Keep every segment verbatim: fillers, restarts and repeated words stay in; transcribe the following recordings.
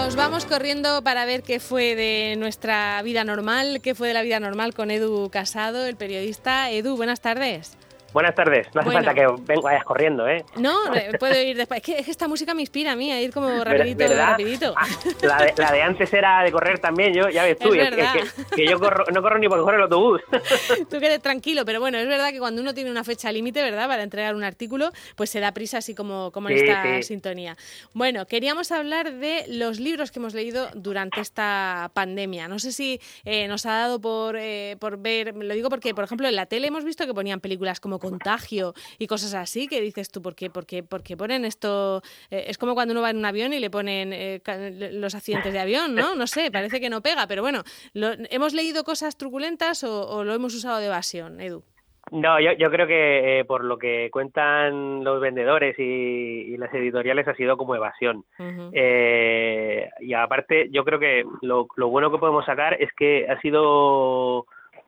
Nos vamos corriendo para ver qué fue de nuestra vida normal, qué fue de la vida normal con Edu Casado, el periodista. Edu, buenas tardes. Buenas tardes, no hace bueno, falta que ven, vayas corriendo, ¿eh? No, puedo ir después. Es que, es que esta música me inspira a mí a ir como rapidito, ¿verdad? rapidito. Ah, la, de, la de antes era de correr también, yo ya ves tú, es es verdad. que, que yo corro, no corro ni por coger el autobús. Tú que eres tranquilo, pero bueno, es verdad que cuando uno tiene una fecha límite, ¿verdad?, para entregar un artículo, pues se da prisa así como, como en sí, esta sí. sintonía. Bueno, queríamos hablar de los libros que hemos leído durante esta pandemia. No sé si eh, nos ha dado por, eh, por ver, lo digo porque, por ejemplo, en la tele hemos visto que ponían películas como Contagio y cosas así, que dices tú, ¿por qué, por qué, por qué ponen esto? Eh, es como cuando uno va en un avión y le ponen eh, los accidentes de avión, ¿no? No sé, parece que no pega, pero bueno, lo, ¿hemos leído cosas truculentas o, o lo hemos usado de evasión, Edu? No, yo, yo creo que eh, por lo que cuentan los vendedores y, y las editoriales ha sido como evasión. Uh-huh. Eh, y aparte, yo creo que lo, lo bueno que podemos sacar es que ha sido...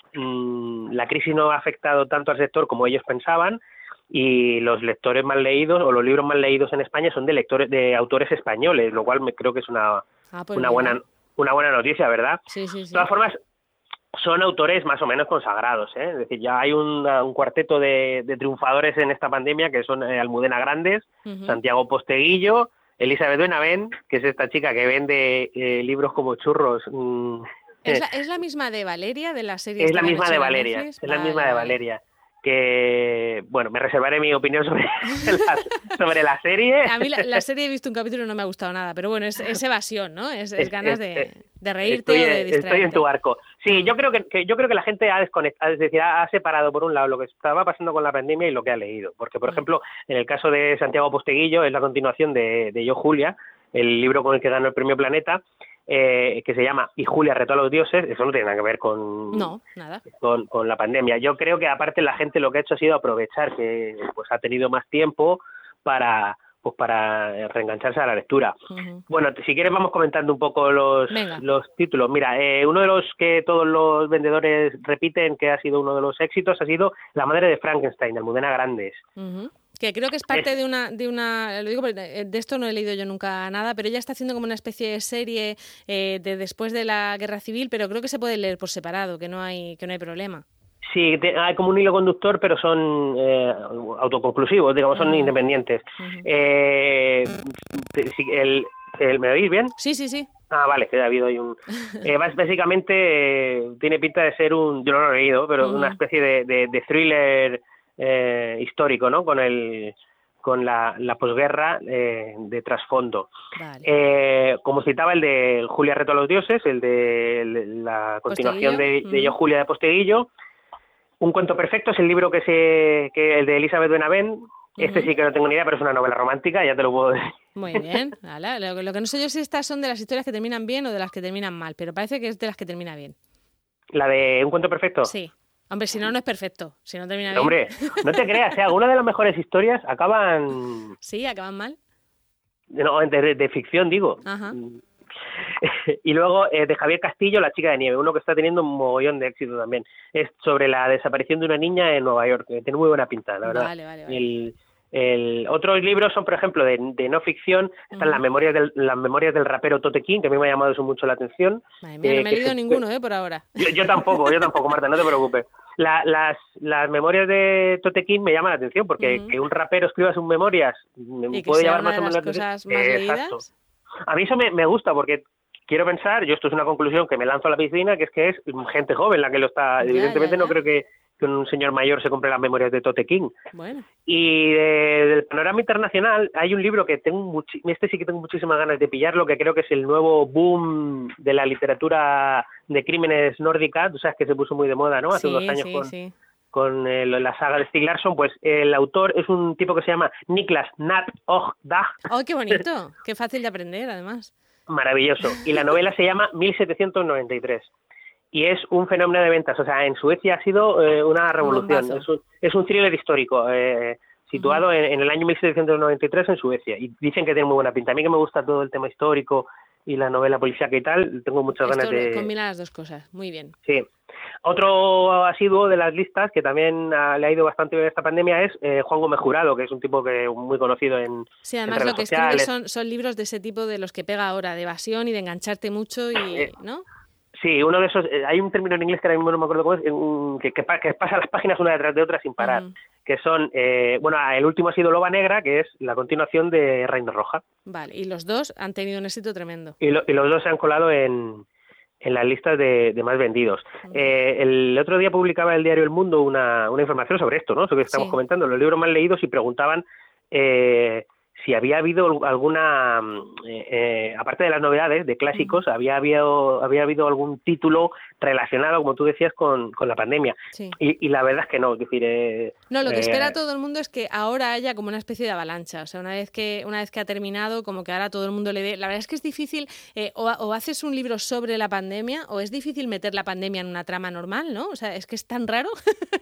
Mmm, la crisis no ha afectado tanto al sector como ellos pensaban, y los lectores más leídos o los libros más leídos en España son de lectores de autores españoles, lo cual me creo que es una ah, pues una buena una buena noticia, ¿verdad? Sí, sí, sí. De todas formas, son autores más o menos consagrados, ¿eh? Es decir, ya hay un, un cuarteto de, de triunfadores en esta pandemia que son eh, Almudena Grandes, uh-huh. Santiago Posteguillo, Elizabeth Benavent, que es esta chica que vende eh, libros como churros. Mmm, ¿Es la, ¿Es la misma de Valeria, de la serie? Es la misma de Valeria, es vale, la misma vale. de Valeria. Que, bueno, me reservaré mi opinión sobre la, sobre la serie. A mí la, la serie he visto un capítulo y no me ha gustado nada, pero bueno, es, es evasión, ¿no? Es, es, es ganas de, de reírte estoy, o de distraerte. Estoy en tu barco. Sí, yo creo que, que yo creo que la gente ha desconectado, es decir, ha separado por un lado lo que estaba pasando con la pandemia y lo que ha leído. Porque, por ejemplo, en el caso de Santiago Posteguillo, es la continuación de, de Yo, Julia, el libro con el que ganó el Premio Planeta, Eh, que se llama Y Julia retó a los dioses. Eso no tiene nada que ver con, no, nada. con, con la pandemia. Yo creo que aparte la gente lo que ha hecho ha sido aprovechar que pues ha tenido más tiempo para pues para reengancharse a la lectura. Uh-huh. Bueno, si quieres vamos comentando un poco los, los títulos. Mira, eh, uno de los que todos los vendedores repiten que ha sido uno de los éxitos ha sido La madre de Frankenstein, de Almudena Grandes. Uh-huh. Que creo que es parte es... de una, de una, lo digo porque de esto no he leído yo nunca nada, pero ella está haciendo como una especie de serie eh, de después de la Guerra Civil, pero creo que se puede leer por separado, que no hay, que no hay problema. Sí, te, hay como un hilo conductor, pero son eh, autoconclusivos, digamos, son uh-huh. independientes. Uh-huh. Eh, el, el, ¿Me oís bien? Sí, sí, sí. Ah, vale, que ha habido ahí un... Eh, básicamente eh, tiene pinta de ser un, yo no lo he leído, pero uh-huh. una especie de, de, de thriller eh, histórico, ¿no? Con el con la, la posguerra eh, de trasfondo. Vale. Eh, como citaba el de Julia retó a los dioses, el de el, la continuación de, de Yo, Julia, de Posteguillo. Un cuento perfecto es el libro que se que el de Elizabeth Benavent. Este uh-huh. sí que no tengo ni idea, pero es una novela romántica, ya te lo puedo decir. Muy bien. Ala, lo, lo que no sé yo si estas son de las historias que terminan bien o de las que terminan mal, pero parece que es de las que termina bien. ¿La de Un cuento perfecto? Sí. Hombre, si no, no es perfecto. Si no termina bien. Hombre, no te creas, ¿eh? Algunas de las mejores historias acaban... Sí, acaban mal. No, de, de ficción, digo. Ajá. Y luego eh, de Javier Castillo, La chica de nieve, uno que está teniendo un mogollón de éxito también. Es sobre la desaparición de una niña en Nueva York, que tiene muy buena pinta, la verdad. Vale, vale, vale. El, el, otros libros son, por ejemplo, de, de no ficción, están uh-huh. las memorias del las memorias del rapero Tote King, que a mí me ha llamado eso mucho la atención. Madre mía, eh, no me he leído se, ninguno, eh, por ahora. Yo, yo tampoco, yo tampoco, Marta, no te preocupes. La, las, las memorias de Tote King me llaman la atención, porque uh-huh. que un rapero escriba sus memorias me y puede que llamar sea más o menos la atención. Cosas más eh, leídas. Exacto. A mí eso me, me gusta, porque quiero pensar, yo esto es una conclusión que me lanzo a la piscina, que es que es gente joven la que lo está... Ya, evidentemente ya, ya. No creo que, que un señor mayor se compre las memorias de Tote King. Bueno. Y de, del panorama internacional hay un libro que tengo muchi- este sí que tengo muchísimas ganas de pillarlo, que creo que es el nuevo boom de la literatura de crímenes nórdica, tú sabes que se puso muy de moda, ¿no? Hace sí, unos años sí, con... sí. con eh, la saga de Stieg Larsson, pues el autor es un tipo que se llama Niklas Natt Och Dag. ¡Oh, qué bonito! Qué fácil de aprender, además. Maravilloso. Y la novela se llama mil setecientos noventa y tres. Y es un fenómeno de ventas. O sea, en Suecia ha sido eh, una revolución. Es un, es un thriller histórico, eh, situado uh-huh. en, en el año mil setecientos noventa y tres en Suecia. Y dicen que tiene muy buena pinta. A mí que me gusta todo el tema histórico y la novela policíaca y tal, tengo muchas Esto ganas de... combina las dos cosas, muy bien. Sí. Otro asiduo de las listas, que también ha, le ha ido bastante bien esta pandemia, es eh, Juan Gómez Jurado, que es un tipo que muy conocido en Sí, además en redes lo que sociales. escribe son, son libros de ese tipo de los que pega ahora, de evasión y de engancharte mucho, y Eh, ¿no? Sí, uno de esos, eh, hay un término en inglés que ahora mismo no me acuerdo cómo es, eh, un- que, que, pa- que pasa las páginas una detrás de otra sin parar, Uh-huh. que son, eh, bueno, el último ha sido Loba Negra, que es la continuación de Reina Roja, Vale, y los dos han tenido un éxito tremendo. y, lo- y los dos se han colado en, en las listas de, de más vendidos. Uh-huh. Eh, el otro día publicaba el diario El Mundo una, una información sobre esto, ¿no? Sobre lo que estamos Sí. comentando, los libros más leídos, y preguntaban eh, si había habido alguna, eh, eh, aparte de las novedades de clásicos, Uh-huh. había habido, había habido algún título relacionado, como tú decías, con, con la pandemia. Sí. Y, y la verdad es que no, es decir... Eh, No, lo que eh, espera todo el mundo es que ahora haya como una especie de avalancha. O sea, una vez que una vez que ha terminado, como que ahora todo el mundo le dé... La verdad es que es difícil, eh, o, o haces un libro sobre la pandemia, o es difícil meter la pandemia en una trama normal, ¿no? O sea, es que es tan raro.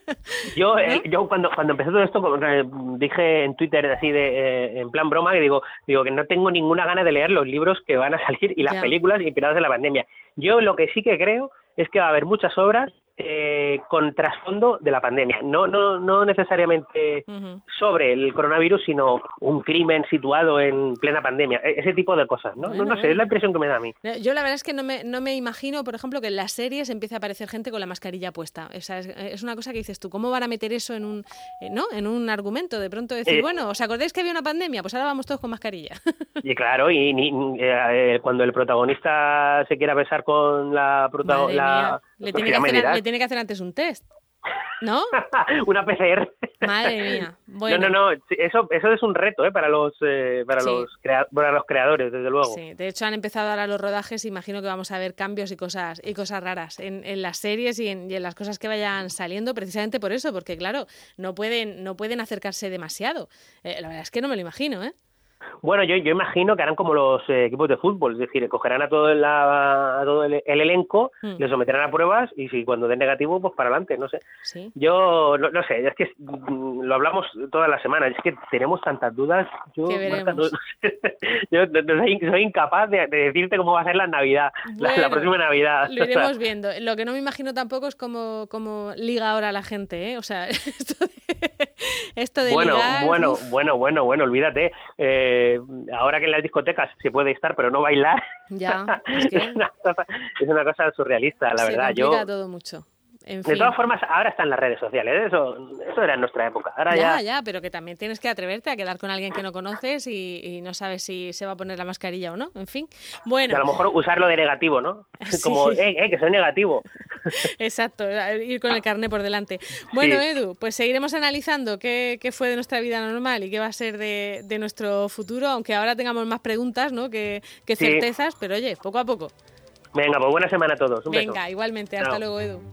Yo, ¿No? eh, yo cuando cuando empezó todo esto, como que dije en Twitter así de eh, en plan broma, que digo digo que no tengo ninguna gana de leer los libros que van a salir y las Ya. películas inspiradas en la pandemia. Yo lo que sí que creo es que va a haber muchas obras eh, con trasfondo de la pandemia, no no no necesariamente Uh-huh. sobre el coronavirus, sino un crimen situado en plena pandemia, e- ese tipo de cosas, ¿no? Bueno, no, no sé, bueno. es la impresión que me da a mí. Yo la verdad es que no me, no me imagino, por ejemplo, que en las series empiece a aparecer gente con la mascarilla puesta. O sea, es, es una cosa que dices tú, ¿cómo van a meter eso en un, eh, ¿no? en un argumento? De pronto decir, Eh, bueno, ¿os acordáis que había una pandemia? Pues ahora vamos todos con mascarilla. Y claro, y ni- eh, eh, cuando el protagonista se quiera besar con la Madre protagonista, mía, le tiene, que hacer, le tiene que hacer antes un test, ¿no? una P C R. Madre mía. Bueno, No, no, no, sí, eso eso es un reto, ¿eh? Para los eh, para Sí. los crea- para los creadores, desde luego. sí, de hecho han empezado ahora los rodajes, imagino que vamos a ver cambios y cosas y cosas raras en, en las series y en, y en las cosas que vayan saliendo, precisamente por eso, porque claro, no pueden no pueden acercarse demasiado. Eh, la verdad es que no me lo imagino, ¿eh? Bueno, yo, yo imagino que harán como los eh, equipos de fútbol, es decir, cogerán a todo, la, a todo el, el elenco, Mm. les someterán a pruebas y si cuando den negativo, pues para adelante, no sé. Sí. Yo no, no sé, es que mm, lo hablamos todas las semanas, es que tenemos tantas dudas. Yo, Que Marta, no- veremos. no sé, yo no- no soy, soy incapaz de, de decirte cómo va a ser la Navidad, la- la, Bueno, próxima Navidad. Lo iremos viendo. Lo que no me imagino tampoco es cómo, cómo liga ahora la gente, ¿eh? O sea, esto de, esto de Bueno, ligar... bueno, uf, bueno, bueno, bueno, olvídate. Eh, ahora que en las discotecas se puede estar, pero no bailar, ya, es que es, una cosa, es una cosa surrealista, la se verdad. Yo, complica todo mucho. En de fin. todas formas, ahora están las redes sociales, ¿eh? eso, eso era en nuestra época. Ahora Ya, ya, ya, pero que también tienes que atreverte a quedar con alguien que no conoces y, y no sabes si se va a poner la mascarilla o no. En fin. y Bueno, a lo mejor usarlo de negativo, ¿no? Sí. Como, eh, eh, que soy negativo. exacto, ir con el carné por delante. Bueno, Sí. Edu, pues seguiremos analizando qué, qué fue de nuestra vida normal y qué va a ser de, de nuestro futuro, aunque ahora tengamos más preguntas, ¿no? que, que Sí. certezas, pero oye, poco a poco. Venga, pues buena semana a todos. Un beso. Venga, igualmente. Hasta Chao. luego, Edu.